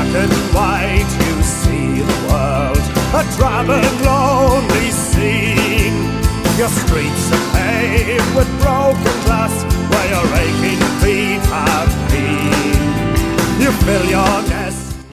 and white you see the world, a drab and lonely scene. Your streets are paved with broken glass, where your aching feet have been. You fill your